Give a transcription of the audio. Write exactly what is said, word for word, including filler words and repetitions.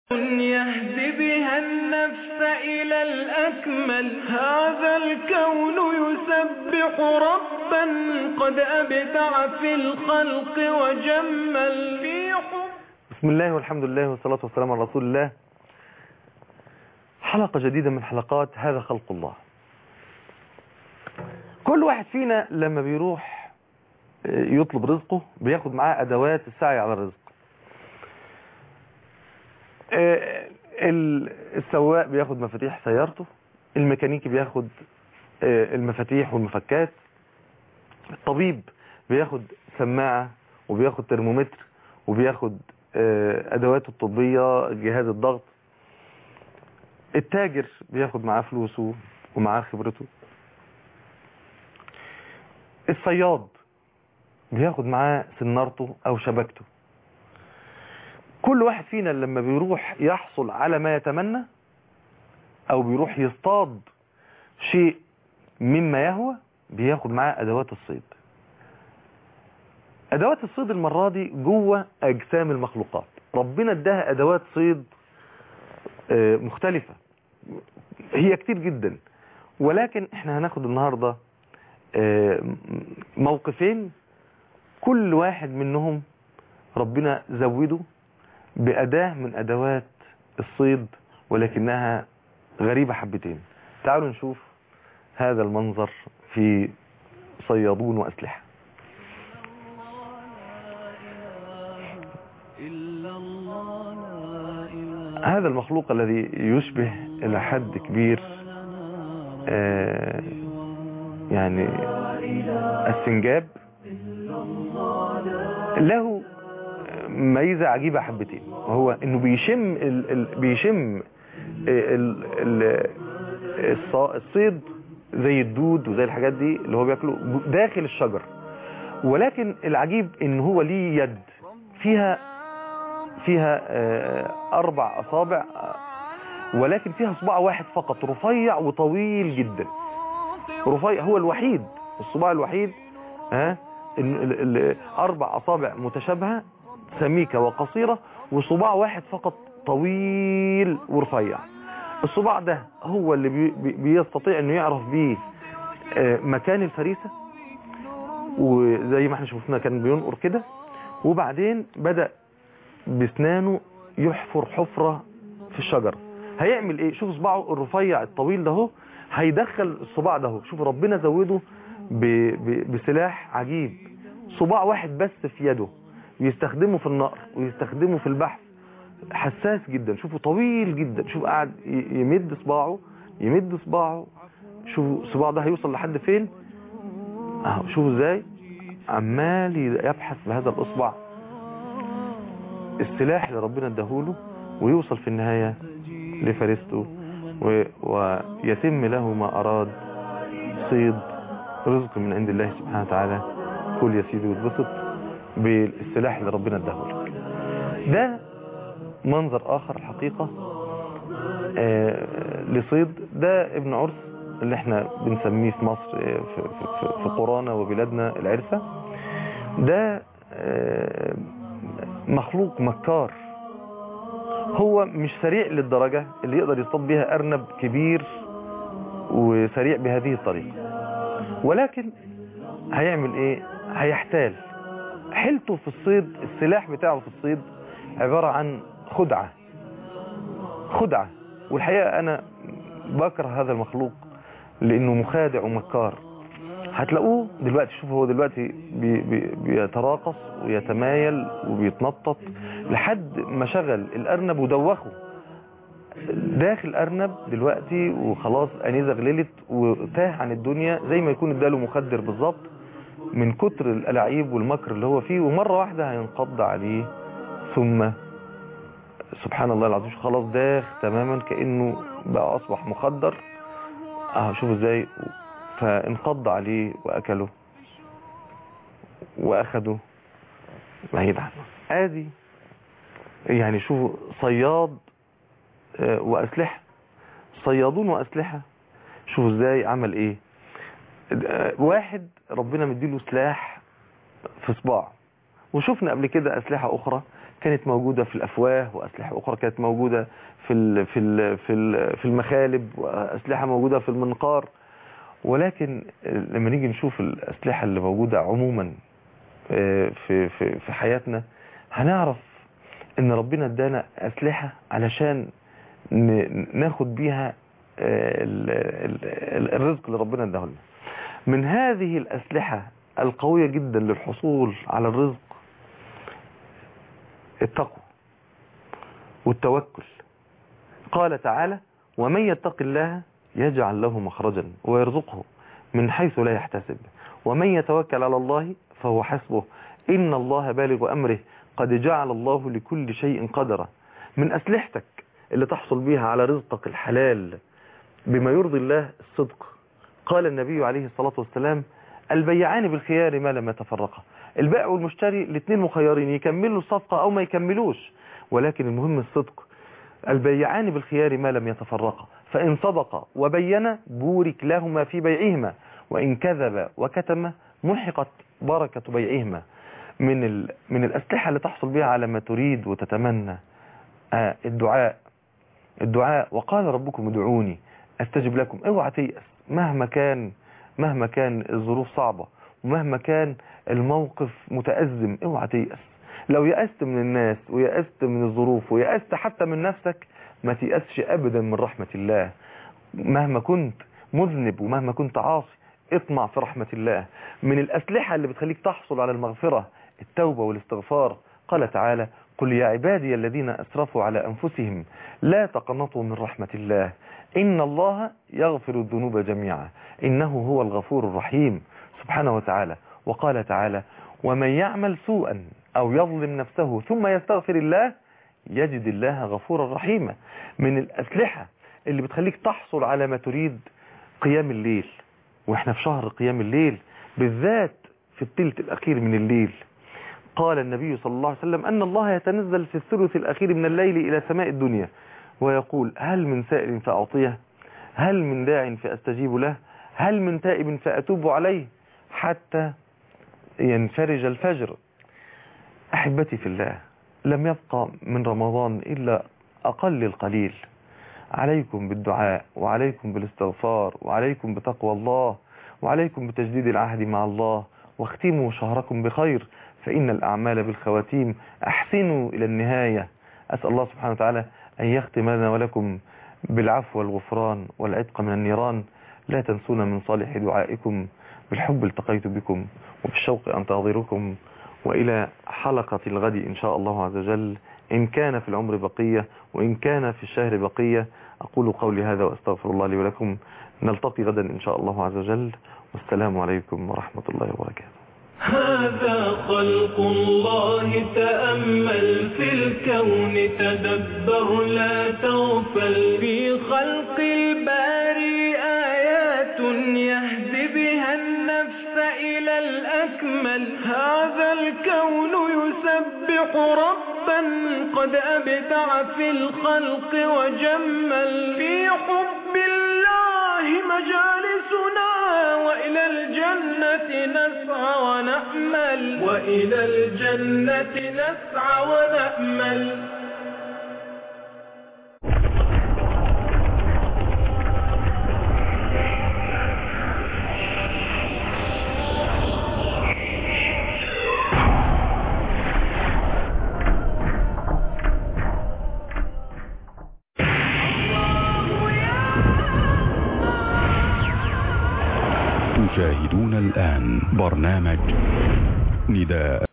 يهدي بها النفس إلى الأكمل. هذا الكون يسبح ربا قد أبدع في الخلق وجمل في حب. بسم الله والحمد لله والصلاة والسلام على رسول الله. حلقة جديدة من حلقات هذا خلق الله. كل واحد فينا لما بيروح يطلب رزقه بياخد معاه أدوات السعي على الرزق. السواق بياخد مفاتيح سيارته، الميكانيكي بياخد المفاتيح والمفكات، الطبيب بياخد سماعة وبياخد ترمومتر وبياخد أدواته الطبية، جهاز الضغط. التاجر بياخد معاه فلوسه ومعاه خبرته. الصياد بياخد معاه سنارته أو شبكته. كل واحد فينا لما بيروح يحصل على ما يتمنى أو بيروح يصطاد شيء مما يهوى بياخد معاه أدوات الصيد. أدوات الصيد المرة دي جوه أجسام المخلوقات. ربنا اداها أدوات صيد مختلفة، هي كتير جدا، ولكن احنا هناخد النهاردة موقفين كل واحد منهم ربنا زوده بأداة من أدوات الصيد ولكنها غريبة حبتين. تعالوا نشوف هذا المنظر في صيادون وأسلحة. هذا المخلوق الذي يشبه إلى حد كبير آه يعني السنجاب له ميزة عجيبة حبتين، وهو انه بيشم ال ال بيشم ال ال الصيد زي الدود وزي الحاجات دي اللي هو بياكله داخل الشجر. ولكن العجيب ان هو ليه يد فيها فيها اربع اصابع، ولكن فيها صباع واحد فقط رفيع وطويل جدا. رفيع هو الوحيد، الصباع الوحيد، ها اربع اصابع متشابهة سميكة وقصيرة، وصباع واحد فقط طويل ورفيع. الصباع ده هو اللي بي بيستطيع انه يعرف بيه مكان الفريسة، وزي ما احنا شفنا كان بينقر كده، وبعدين بدأ بسنانه يحفر حفرة في الشجر. هيعمل ايه؟ شوف صباعه الرفيع الطويل ده هو هيدخل الصباع ده هو. شوف ربنا زوده ب ب بسلاح عجيب، صباع واحد بس في يده، يستخدمه في النقر ويستخدمه في البحث، حساس جدا. شوفوا طويل جدا، شوف قاعد يمد صباعه يمد صباعه، شوفوا صباعه ده هيوصل لحد فين اهو. شوفوا ازاي عمال يبحث بهذا الاصبع السلاح اللي ربنا اداهوله، ويوصل في النهاية لفريسته ويتم له ما اراد، صيد رزق من عند الله سبحانه وتعالى. كل يا سيدي واتبسط بالسلاح اللي ربنا اداهولك. ده منظر اخر الحقيقة آه لصيد. ده ابن عرس اللي احنا بنسميه في مصر في, في, في, في قرانا وبلادنا العرسة. ده آه مخلوق مكار، هو مش سريع للدرجة اللي يقدر يصطاد بها ارنب كبير وسريع بهذه الطريقة، ولكن هيعمل ايه؟ هيحتال. حيلته في الصيد، السلاح بتاعه في الصيد عبارة عن خدعة خدعة والحقيقة انا بكره هذا المخلوق لانه مخادع ومكار. هتلاقوه دلوقتي، شوفوا هو دلوقتي بي بي بيتراقص ويتمايل وبيتنطط لحد ما شغل الارنب ودوخه. داخل ارنب دلوقتي وخلاص انيزه غللت وتاه عن الدنيا، زي ما يكون اداله مخدر بالظبط من كتر الالاعيب والمكر اللي هو فيه، ومرة واحدة هينقض عليه ثم سبحان الله العظيم خلاص داخ تماما كأنه بقى اصبح مخدر. اه شوفوا ازاي، فانقض عليه واكله واخده بعيد عنه. ادي يعني شوفوا صياد واسلحة، صيادون واسلحة. شوفوا ازاي عمل ايه. واحد ربنا مديله سلاح في صباعه، وشفنا قبل كده اسلحة اخرى كانت موجودة في الأفواه، وأسلحة أخرى كانت موجودة في ال في ال في ال في المخالب، وأسلحة موجودة في المنقار. ولكن لما نيجي نشوف الأسلحة اللي موجودة عموما في في في حياتنا، هنعرف إن ربنا ادانا أسلحة علشان ناخد بيها الرزق اللي ربنا اداه لنا. من هذه الأسلحة القوية جدا للحصول على الرزق التقوى والتوكل. قال تعالى: ومن يتق الله يجعل له مخرجا ويرزقه من حيث لا يحتسب ومن يتوكل على الله فهو حسبه إن الله بالغ أمره قد جعل الله لكل شيء قدرا. من أسلحتك اللي تحصل بيها على رزقك الحلال بما يرضي الله الصدق. قال النبي عليه الصلاة والسلام: البيعان بالخيار ما لم يتفرقا. البائع والمشتري الاثنين مخيرين، يكملوا الصفقة أو ما يكملوش، ولكن المهم الصدق. البيعان بالخيار ما لم يتفرقا فإن صدقا وبينا بورك لهما في بيعهما وإن كذب وكتم محقت بركة بيعهما. من ال... من الأسلحة اللي تحصل بها على ما تريد وتتمنى آه الدعاء. الدعاء وقال ربكم ادعوني أستجب لكم. اوعى تيأس مهما كان مهما كان الظروف صعبة ومهما كان الموقف متأزم. اوعى تيأس. لو يأست من الناس ويأست من الظروف ويأست حتى من نفسك، ما تيأسش أبدا من رحمة الله. مهما كنت مذنب ومهما كنت عاصي، اطمع في رحمة الله. من الأسلحة اللي بتخليك تحصل على المغفرة التوبة والاستغفار. قال تعالى: قل يا عبادي الذين أسرفوا على أنفسهم لا تقنطوا من رحمة الله إن الله يغفر الذنوب جميعا إنه هو الغفور الرحيم سبحانه وتعالى. وقال تعالى: ومن يعمل سوءا أو يظلم نفسه ثم يستغفر الله يجد الله غفورا رحيما. من الأسلحة اللي بتخليك تحصل على ما تريد قيام الليل، واحنا في شهر قيام الليل بالذات في الثلث الأخير من الليل. قال النبي صلى الله عليه وسلم أن الله يتنزل في الثلث الأخير من الليل إلى سماء الدنيا ويقول: هل من سائل فأعطيه، هل من داع فأستجيب له، هل من تائب فأتوب عليه، حتى ينفرج الفجر. أحبتي في الله، لم يبقى من رمضان إلا أقل القليل. عليكم بالدعاء وعليكم بالاستغفار وعليكم بتقوى الله وعليكم بتجديد العهد مع الله، واختموا شهركم بخير فإن الأعمال بالخواتيم. أحسنوا إلى النهاية. أسأل الله سبحانه وتعالى أن يختم لنا ولكم بالعفو والغفران والعتق من النيران. لا تنسونا من صالح دعائكم. بالحب التقيت بكم وبالشوق أنتظركم، وإلى حلقة الغد إن شاء الله عز وجل، إن كان في العمر بقية وإن كان في الشهر بقية. أقول قولي هذا وأستغفر الله لي ولكم. نلتقي غدا إن شاء الله عز وجل، والسلام عليكم ورحمة الله وبركاته. هذا خلق الله، تأمل في الكون، تدبر لا تغفل. في خلق الباري آيات يهدي بها النفس إلى الأكمل. هذا الكون يسبح ربا قد أبدع في الخلق وجمل. في حب الله مجالسنا، وإلى الجنة نسعى ونأمل، وإلى الجنة نسعى ونأمل. تشاهدون الآن برنامج نداء